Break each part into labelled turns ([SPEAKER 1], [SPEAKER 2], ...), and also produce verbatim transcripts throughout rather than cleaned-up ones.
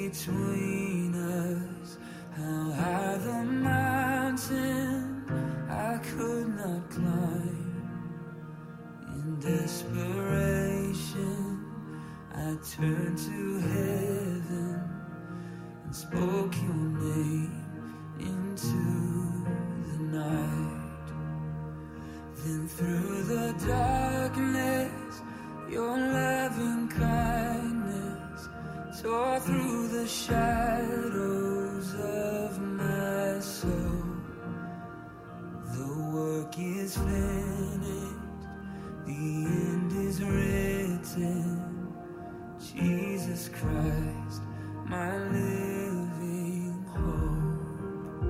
[SPEAKER 1] between us. How high the mountain I could not climb. In desperation, I turned to heaven and spoke your name into the night. Then through the darkness, your loving kindness tore through the shadows of my soul. The work is finished, the end is written. Jesus Christ, my living hope.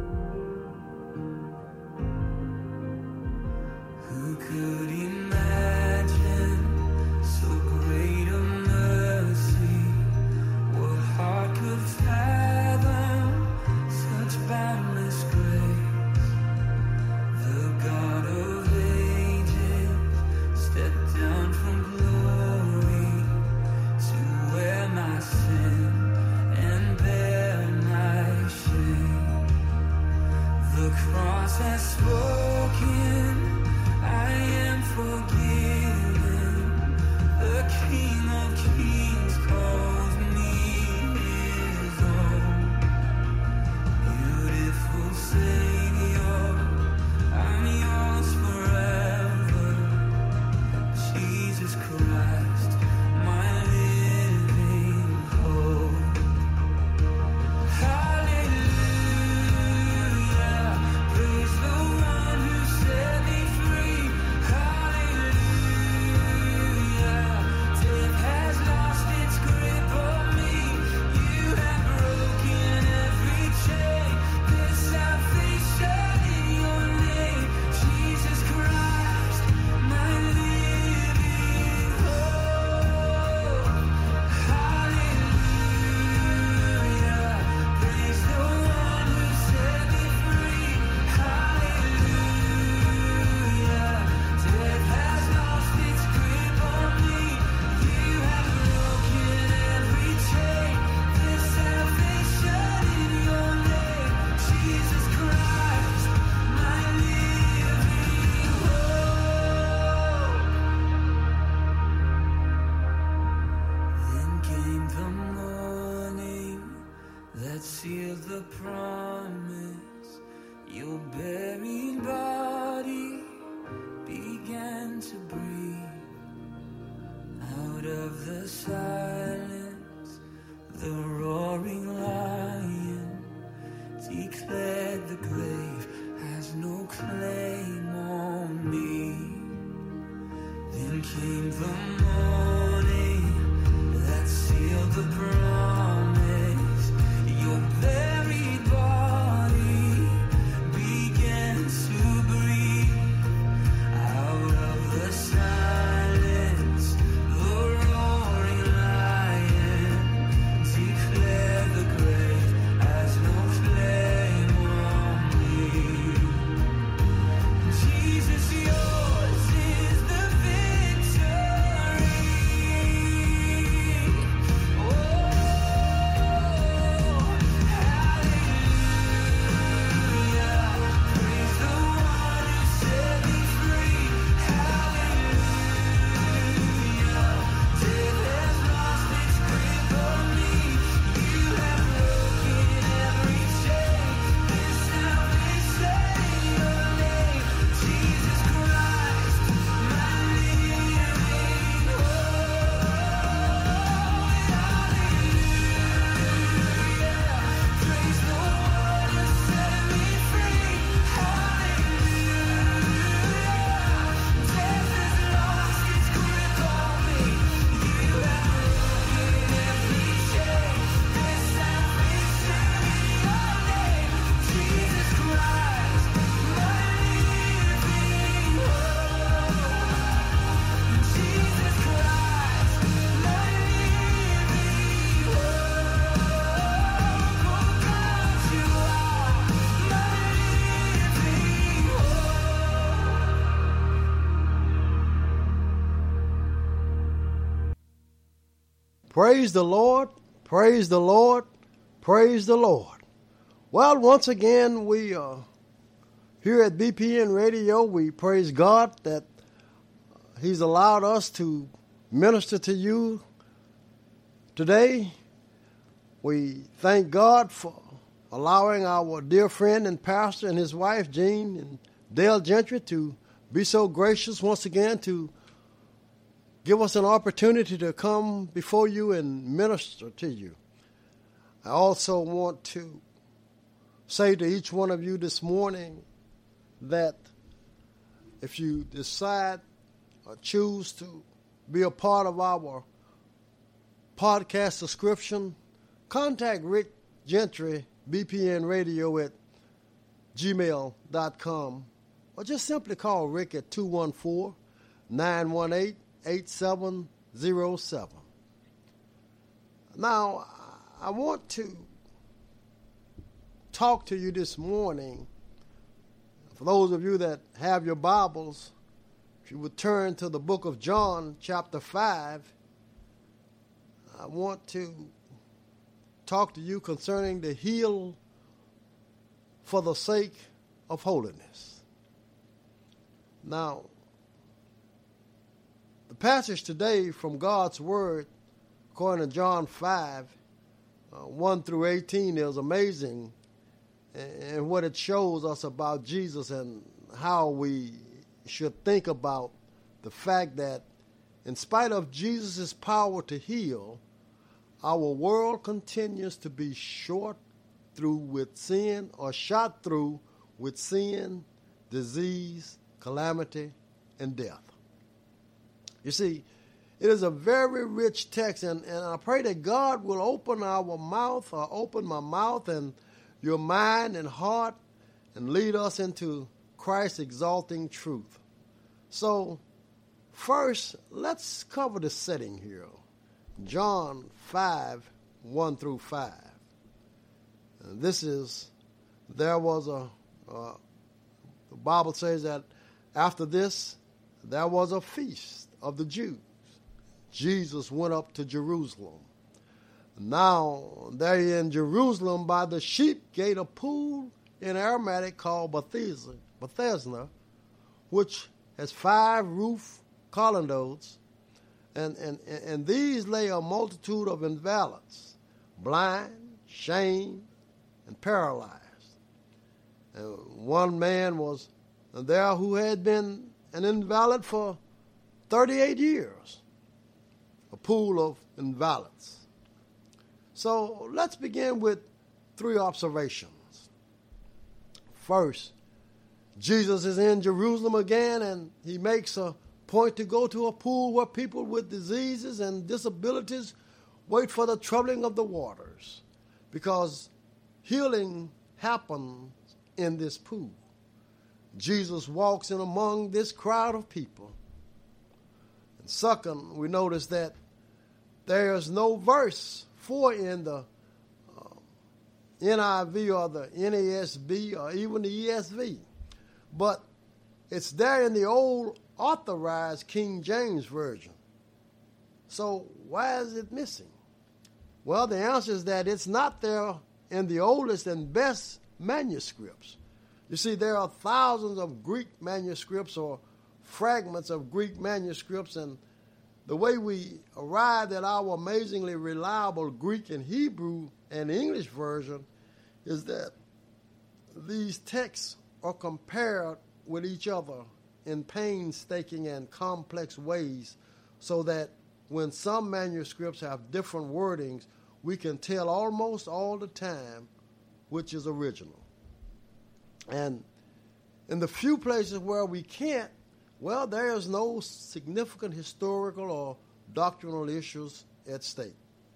[SPEAKER 1] Who could imagine so great a mercy? What heart could fathom such boundless grace? The God of ages stepped down from glory to wear my sin and bear my shame. The cross has spoken, I am forgiven. The King of Kings calls me his own. Beautiful Savior, I'm yours forever. Jesus Christ, my living hope. Hallelujah, praise the one who set me free. Hallelujah, death has lost its grip on me. You have broken every chain. There's salvation in your name. Jesus Christ, my living hope. Hallelujah, praise the one who set me free. Hallelujah, death has lost its grip on me. You have broken every chain. There's salvation in your name. Jesus Christ, my living hope. Then came the morning that sealed the promise. Your buried body began to breathe. Out of the silence, the roaring lion declared the grave has no claim on me. Then came the morning that sealed the promise. Your buried body began to breathe. Out of the silence, the roaring lion declared the grave has no claim on me. Jesus, yours is the victory. Oh, hallelujah, praise the one who set me free. Hallelujah, death has lost its grip on me. You have broken every chain. There's salvation in your name. Jesus Christ, my living hope. Hallelujah, praise the one who set me free. Hallelujah, death has lost its grip on me. You have broken every chain. There's salvation in your name. Jesus Christ, my living hope. Jesus Christ, my living hope. Oh God, you are my living hope.
[SPEAKER 2] Praise the Lord. Praise the Lord. Praise the Lord. Well, once again, we uh, here at B P N Radio, we praise God that He's allowed us to minister to you today. We thank God for allowing our dear friend and pastor and his wife, Jean and Dale Gentry, to be so gracious once again to give us an opportunity to come before you and minister to you. I also want to say to each one of you this morning that if you decide or choose to be a part of our podcast subscription, contact Rick Gentry, B P N Radio at gmail dot com, or just simply call Rick at two one four, nine one eight, eight seven zero seven. Now, I want to talk to you this morning. For those of you that have your Bibles, if you would turn to the book of John, chapter five, I want to talk to you concerning the heal for the sake of holiness. Now, the passage today from God's Word, according to John five, uh, one through eighteen, is amazing and what it shows us about Jesus and how we should think about the fact that in spite of Jesus' power to heal, our world continues to be short through with sin or shot through with sin, disease, calamity, and death. You see, it is a very rich text, and, and I pray that God will open our mouth or open my mouth and your mind and heart and lead us into Christ's exalting truth. So, first, let's cover the setting here. John five, one through five. And this is, there was a, uh, the Bible says that after this, there was a feast of the Jews. Jesus went up to Jerusalem. Now, there in Jerusalem by the sheep gate, a pool in Aramaic called Bethesda, Bethesda, which has five roof colonnades, and, and, and these lay a multitude of invalids, blind, shamed, and paralyzed. And one man was there who had been an invalid for thirty-eight years, a pool of invalids. So let's begin with three observations. First, Jesus is in Jerusalem again, and he makes a point to go to a pool where people with diseases and disabilities wait for the troubling of the waters, because healing happens in this pool. Jesus walks in among this crowd of people. And second, we notice that there is no verse for in the uh, N I V or the N A S B or even the E S V, but it's there in the old authorized King James Version. So why is it missing? Well, the answer is that it's not there in the oldest and best manuscripts. You see, there are thousands of Greek manuscripts or fragments of Greek manuscripts, and the way we arrived at our amazingly reliable Greek and Hebrew and English version is that these texts are compared with each other in painstaking and complex ways, so that when some manuscripts have different wordings, we can tell almost all the time which is original. And in the few places where we can't, well, there is no significant historical or doctrinal issues at stake.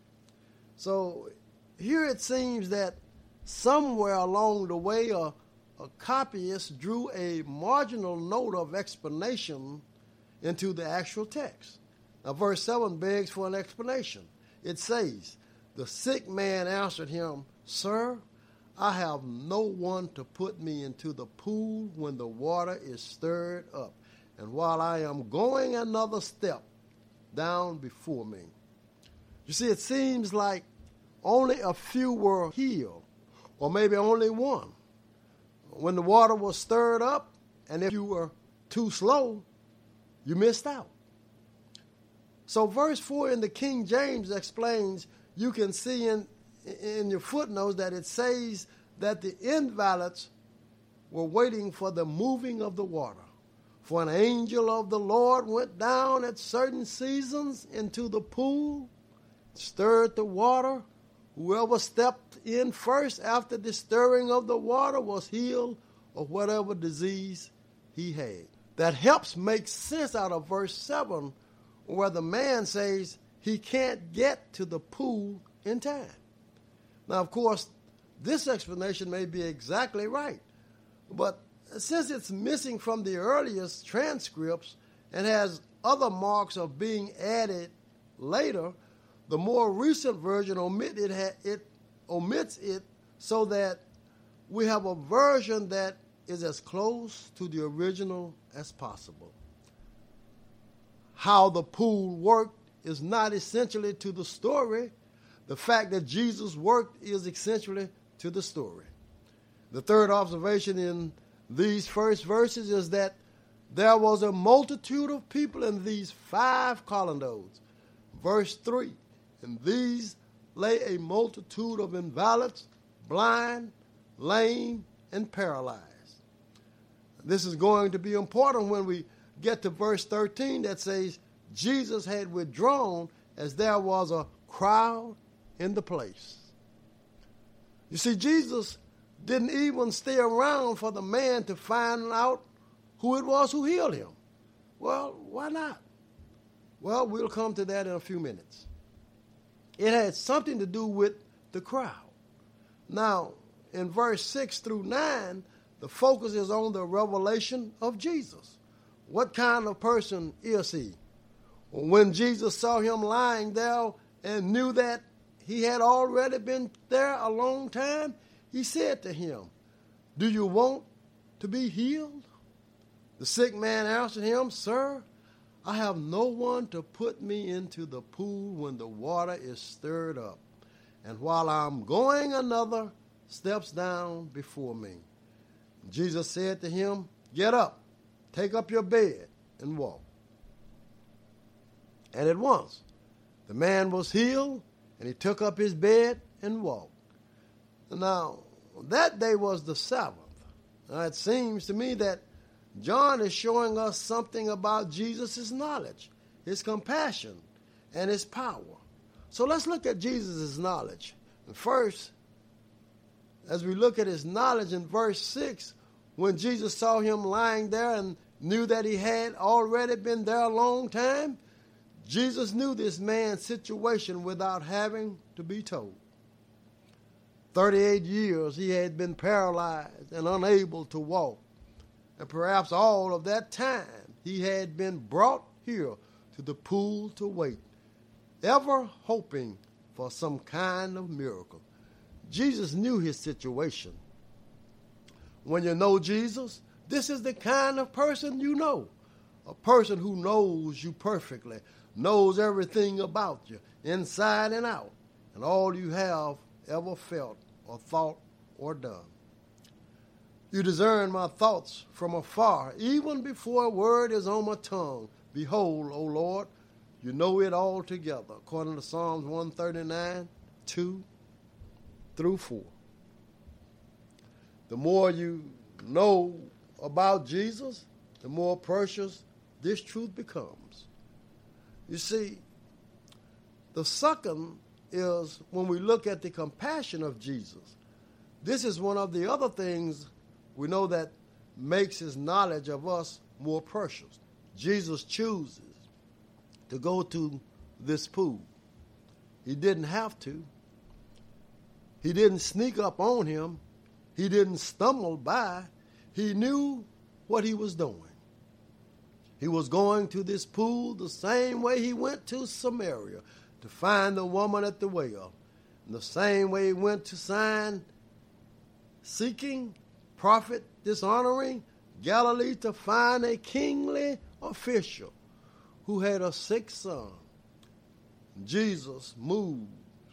[SPEAKER 2] So here it seems that somewhere along the way a, a copyist drew a marginal note of explanation into the actual text. Now verse seven begs for an explanation. It says, "The sick man answered him, 'Sir, I have no one to put me into the pool when the water is stirred up. And while I am going another step down before me.'" You see, it seems like only a few were healed, or maybe only one. When the water was stirred up, and if you were too slow, you missed out. So verse four in the King James explains, you can see in, in your footnotes that it says that the invalids were waiting for the moving of the water. For an angel of the Lord went down at certain seasons into the pool, stirred the water. Whoever stepped in first after the stirring of the water was healed of whatever disease he had. That helps make sense out of verse seven, where the man says he can't get to the pool in time. Now, of course, this explanation may be exactly right, but since it's missing from the earliest transcripts and has other marks of being added later, the more recent version omit it, ha- it omits it so that we have a version that is as close to the original as possible. How the pool worked is not essentially to the story. The fact that Jesus worked is essentially to the story. The third observation in these first verses is that there was a multitude of people in these five colonnades. Verse three, in these lay a multitude of invalids, blind, lame, and paralyzed. This is going to be important when we get to verse thirteen that says, Jesus had withdrawn as there was a crowd in the place. You see, Jesus didn't even stay around for the man to find out who it was who healed him. Well, why not? Well, we'll come to that in a few minutes. It had something to do with the crowd. Now, in verse six through nine, the focus is on the revelation of Jesus. What kind of person is he? When Jesus saw him lying there and knew that he had already been there a long time, he said to him, "Do you want to be healed?" The sick man answered him, "Sir, I have no one to put me into the pool when the water is stirred up. And while I'm going, another steps down before me." Jesus said to him, "Get up, take up your bed, and walk." And at once the man was healed, and he took up his bed and walked. Now, that day was the Sabbath. Now, it seems to me that John is showing us something about Jesus' knowledge, his compassion, and his power. So let's look at Jesus' knowledge. And first, as we look at his knowledge in verse six, when Jesus saw him lying there and knew that he had already been there a long time, Jesus knew this man's situation without having to be told. thirty-eight years he had been paralyzed and unable to walk. And perhaps all of that time he had been brought here to the pool to wait, ever hoping for some kind of miracle. Jesus knew his situation. When you know Jesus, this is the kind of person you know. A person who knows you perfectly, knows everything about you, inside and out, and all you have ever felt or thought or done. You discern my thoughts from afar, even before a word is on my tongue. Behold, O Lord, you know it all together, according to Psalms one thirty-nine, two through four. The more you know about Jesus, the more precious this truth becomes. You see, the second is when we look at the compassion of Jesus. This is one of the other things we know that makes his knowledge of us more precious. Jesus chooses to go to this pool. He didn't have to. He didn't sneak up on him. He didn't stumble by. He knew what he was doing. He was going to this pool the same way he went to Samaria to find the woman at the well. And the same way he went to Syene, seeking, prophet dishonoring, Galilee to find a kingly official who had a sick son. Jesus moves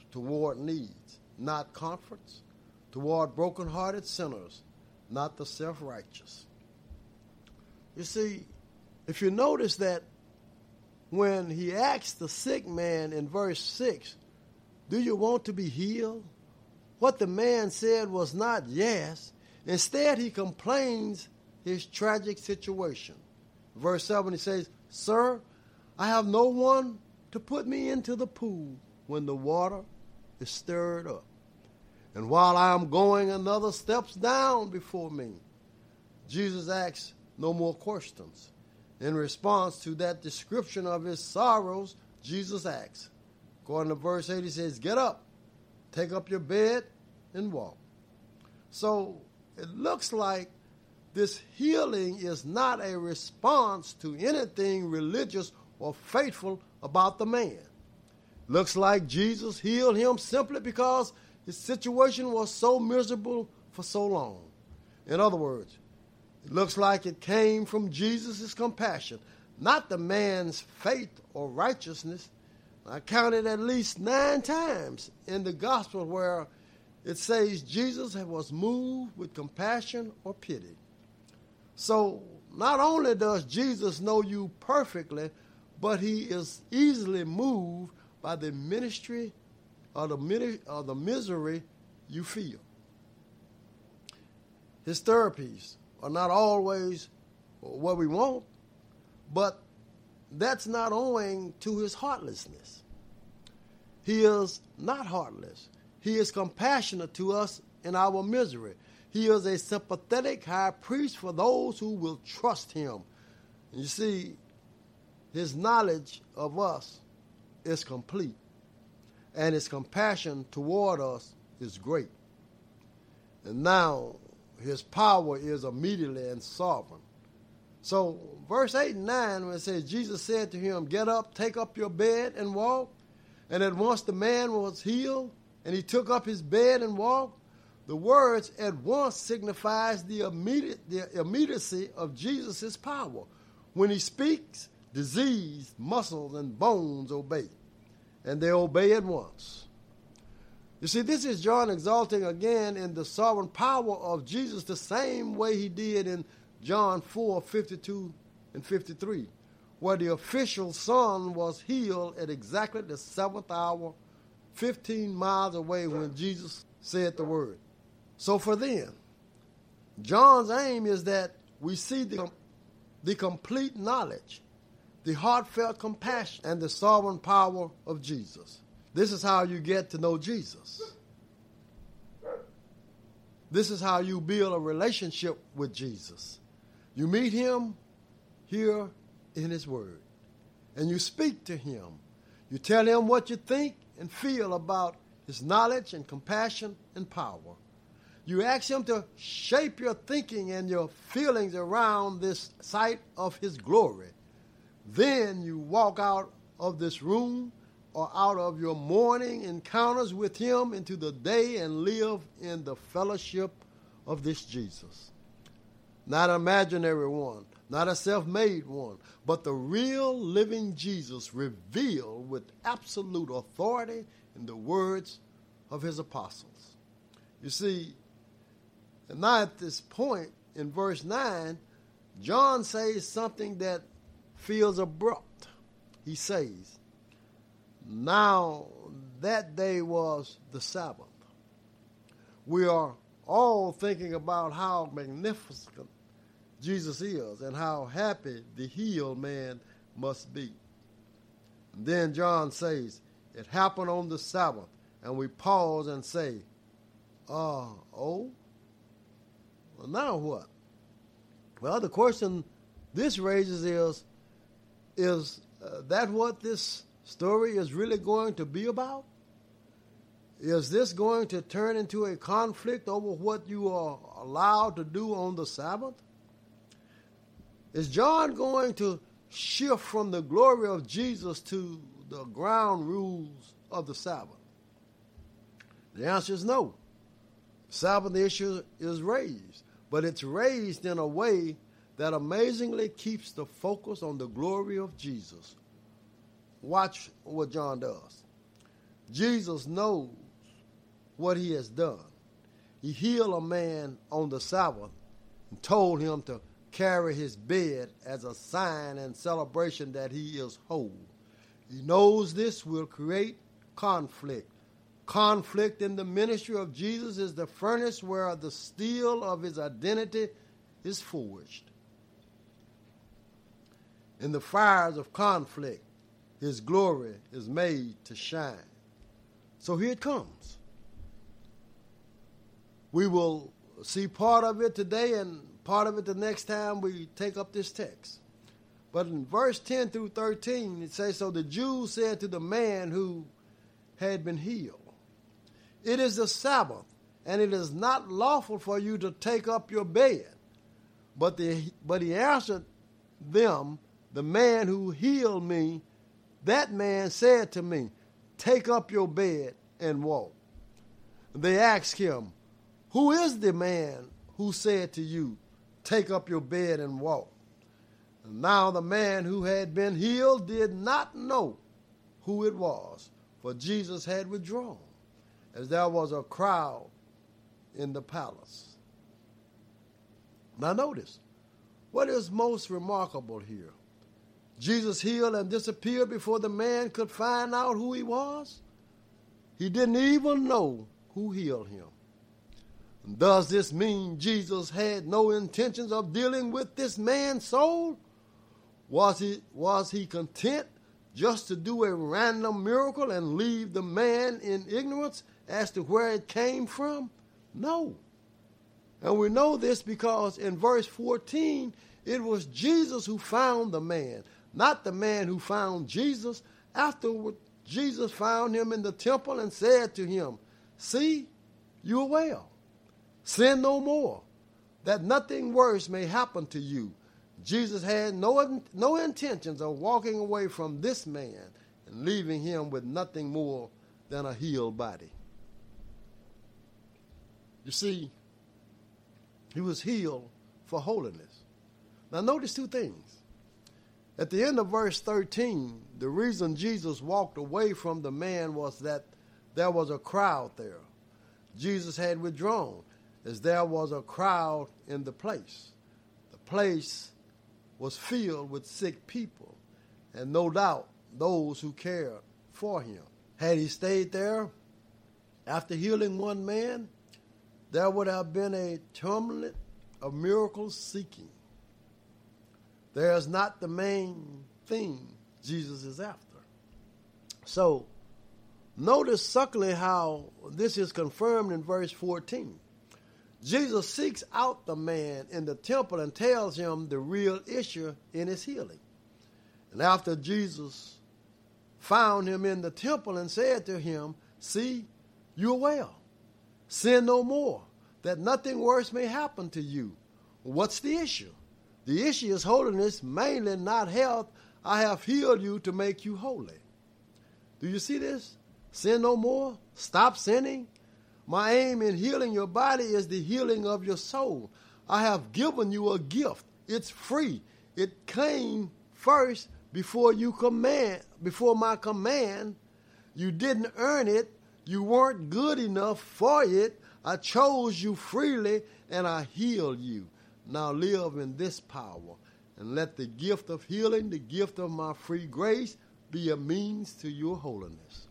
[SPEAKER 2] toward needs, not comforts, toward brokenhearted sinners, not the self-righteous. You see, if you notice that when he asked the sick man in verse six, do you want to be healed? What the man said was not yes. Instead, he complains his tragic situation. Verse seven, he says, Sir, I have no one to put me into the pool when the water is stirred up. And while I am going, another steps down before me. Jesus asks no more questions. In response to that description of his sorrows, Jesus asks, according to verse eight, he says, get up, take up your bed, and walk. So it looks like this healing is not a response to anything religious or faithful about the man. Looks like Jesus healed him simply because his situation was so miserable for so long. In other words, it looks like it came from Jesus' compassion, not the man's faith or righteousness. I counted at least nine times in the gospel where it says Jesus was moved with compassion or pity. So not only does Jesus know you perfectly, but he is easily moved by the ministry or the, or the misery you feel. His therapies are not always what we want, but that's not owing to his heartlessness. He is not heartless. He is compassionate to us in our misery. He is a sympathetic high priest for those who will trust him. You see, his knowledge of us is complete, and his compassion toward us is great. And now his power is immediately and sovereign. So verse eight and nine, when it says, Jesus said to him, get up, take up your bed and walk. And at once the man was healed, and he took up his bed and walked. The words at once signifies the immediate the immediacy of Jesus' power. When he speaks, disease, muscles, and bones obey. And they obey at once. You see, this is John exalting again in the sovereign power of Jesus the same way he did in John four, fifty-two and fifty-three, where the official son was healed at exactly the seventh hour, fifteen miles away when Jesus said the word. So for them, John's aim is that we see the, the complete knowledge, the heartfelt compassion, and the sovereign power of Jesus. This is how you get to know Jesus. This is how you build a relationship with Jesus. You meet him here in his word, and you speak to him. You tell him what you think and feel about his knowledge and compassion and power. You ask him to shape your thinking and your feelings around this sight of his glory. Then you walk out of this room or out of your morning encounters with him into the day and live in the fellowship of this Jesus. Not an imaginary one, not a self-made one, but the real living Jesus revealed with absolute authority in the words of his apostles. You see, and now at this point in verse nine, John says something that feels abrupt. He says, now that day was the Sabbath. We are all thinking about how magnificent Jesus is and how happy the healed man must be. And then John says, it happened on the Sabbath, and we pause and say, uh, oh, well, now what? Well, the question this raises is, is uh, that what this story is really going to be about? Is this going to turn into a conflict over what you are allowed to do on the Sabbath? Is John going to shift from the glory of Jesus to the ground rules of the Sabbath? The answer is no. The Sabbath issue is raised, but it's raised in a way that amazingly keeps the focus on the glory of Jesus. Watch what John does. Jesus knows what he has done. He healed a man on the Sabbath and told him to carry his bed as a sign and celebration that he is whole. He knows this will create conflict. Conflict in the ministry of Jesus is the furnace where the steel of his identity is forged. In the fires of conflict, his glory is made to shine. So here it comes. We will see part of it today and part of it the next time we take up this text. But in verse ten through thirteen, it says, so the Jews said to the man who had been healed, it is the Sabbath, and it is not lawful for you to take up your bed. But, the, but he answered them, the man who healed me, that man said to me, take up your bed and walk. They asked him, who is the man who said to you, take up your bed and walk? And now the man who had been healed did not know who it was, for Jesus had withdrawn, as there was a crowd in the palace. Now notice, what is most remarkable here? Jesus healed and disappeared before the man could find out who he was. He didn't even know who healed him. Does this mean Jesus had no intentions of dealing with this man's soul? Was he, was he content just to do a random miracle and leave the man in ignorance as to where it came from? No. And we know this because in verse fourteen, it was Jesus who found the man, not the man who found Jesus. Afterward, Jesus found him in the temple and said to him, see, you are well. Sin no more, that nothing worse may happen to you. Jesus had no, no intentions of walking away from this man and leaving him with nothing more than a healed body. You see, he was healed for holiness. Now notice two things. At the end of verse thirteen, the reason Jesus walked away from the man was that there was a crowd there. Jesus had withdrawn, as there was a crowd in the place. The place was filled with sick people, and no doubt those who cared for him. Had he stayed there after healing one man, there would have been a tumult of miracles seeking. There's not the main thing Jesus is after. So, notice subtly how this is confirmed in verse fourteen. Jesus seeks out the man in the temple and tells him the real issue in his healing. And after Jesus found him in the temple and said to him, see, you are well. Sin no more, that nothing worse may happen to you. What's the issue? The issue is holiness, mainly not health. I have healed you to make you holy. Do you see this? Sin no more. Stop sinning. My aim in healing your body is the healing of your soul. I have given you a gift. It's free. It came first before you command, before my command. You didn't earn it. You weren't good enough for it. I chose you freely and I healed you. Now live in this power and let the gift of healing, the gift of my free grace, be a means to your holiness.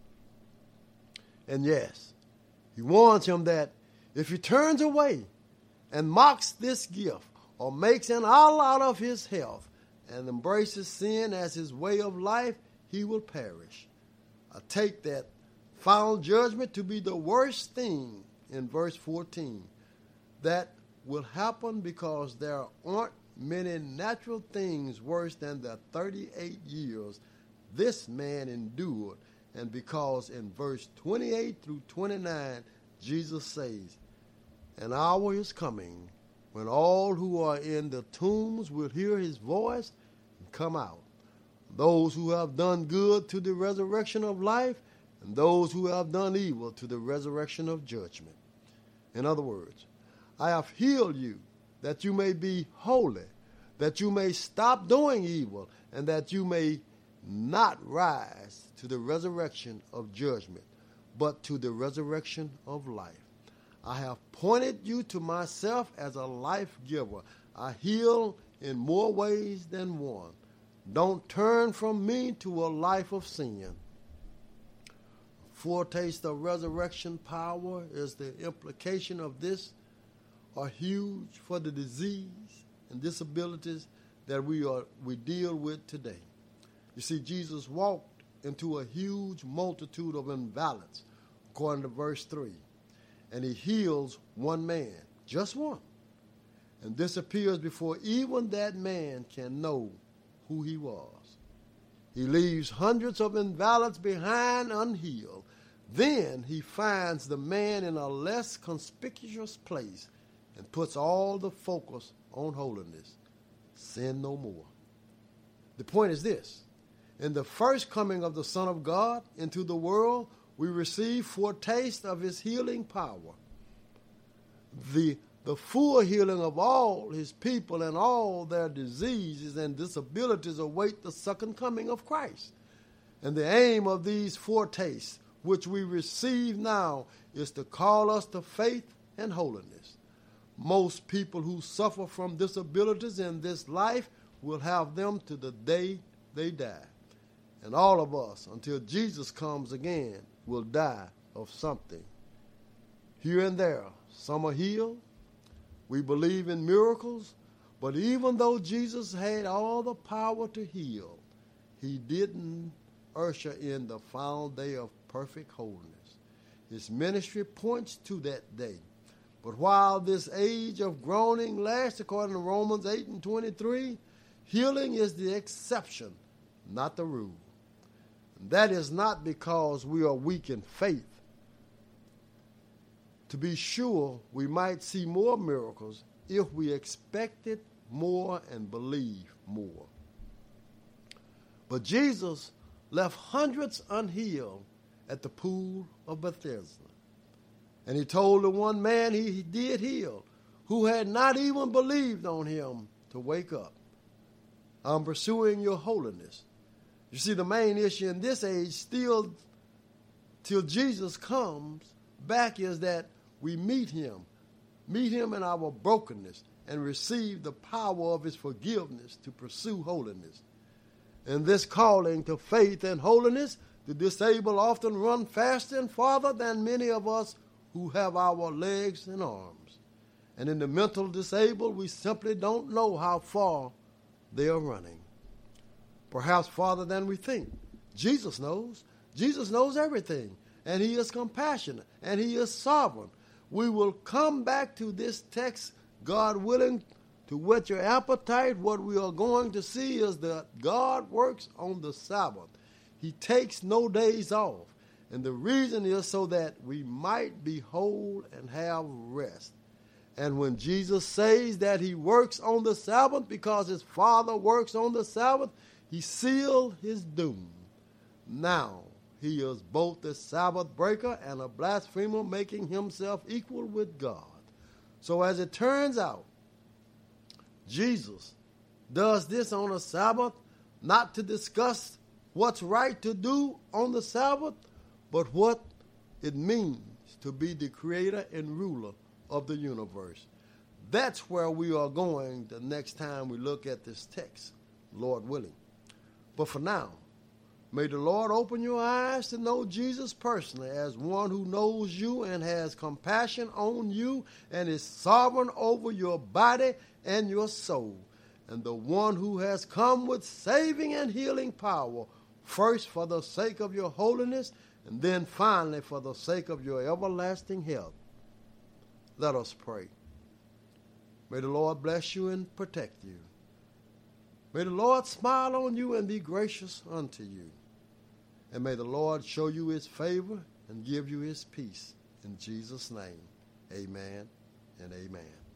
[SPEAKER 2] And yes, he warns him that if he turns away and mocks this gift or makes an all out of his health and embraces sin as his way of life, he will perish. I take that final judgment to be the worst thing in verse fourteen. That will happen because there aren't many natural things worse than the thirty-eight years this man endured. And because in verse twenty-eight through twenty-nine, Jesus says, an hour is coming when all who are in the tombs will hear his voice and come out. Those who have done good to the resurrection of life, and those who have done evil to the resurrection of judgment. In other words, I have healed you that you may be holy, that you may stop doing evil, and that you may not rise to the resurrection of judgment. but to the resurrection of life. I have pointed you to myself as a life giver. I heal in more ways than one. Don't turn from me to a life of sin. Foretaste of resurrection power is the implication of this are huge for the disease and disabilities that we are we deal with today. You see, Jesus walked into a huge multitude of invalids, according to verse three, and he heals one man, just one. And this appears before even that man can know who he was. He leaves hundreds of invalids behind unhealed. Then he finds the man in a less conspicuous place and puts all the focus on holiness. Sin no more. The point is this. In the first coming of the Son of God into the world, we receive foretaste of his healing power. The, the full healing of all his people and all their diseases and disabilities await the second coming of Christ. And the aim of these foretastes, which we receive now, is to call us to faith and holiness. Most people who suffer from disabilities in this life will have them to the day they die. And all of us, until Jesus comes again, will die of something. Here and there, some are healed. We believe in miracles. But even though Jesus had all the power to heal, he didn't usher in the final day of perfect holiness. His ministry points to that day. But while this age of groaning lasts, according to Romans eight and twenty-three, healing is the exception, not the rule. And that is not because we are weak in faith. To be sure, we might see more miracles if we expected more and believe more. But Jesus left hundreds unhealed at the pool of Bethesda. And he told the one man he did heal, who had not even believed on him, to wake up. I'm pursuing your holiness. You see, the main issue in this age, still till Jesus comes back, is that we meet him, meet him in our brokenness, and receive the power of his forgiveness to pursue holiness. In this calling to faith and holiness, the disabled often run faster and farther than many of us who have our legs and arms. And in the mental disabled, we simply don't know how far they are running. Perhaps farther than we think. Jesus knows. Jesus knows everything. And he is compassionate. And he is sovereign. We will come back to this text, God willing, to whet your appetite. What we are going to see is that God works on the Sabbath. He takes no days off. And the reason is so that we might be whole and have rest. And when Jesus says that he works on the Sabbath because his Father works on the Sabbath, he sealed his doom. Now he is both a Sabbath breaker and a blasphemer, making himself equal with God. So as it turns out, Jesus does this on a Sabbath, not to discuss what's right to do on the Sabbath, but what it means to be the creator and ruler of the universe. That's where we are going the next time we look at this text, Lord willing. But for now, may the Lord open your eyes to know Jesus personally as one who knows you and has compassion on you and is sovereign over your body and your soul, and the one who has come with saving and healing power, first for the sake of your holiness, and then finally for the sake of your everlasting health. Let us pray. May the Lord bless you and protect you. May the Lord smile on you and be gracious unto you. And may the Lord show you his favor and give you his peace. In Jesus' name, amen and amen.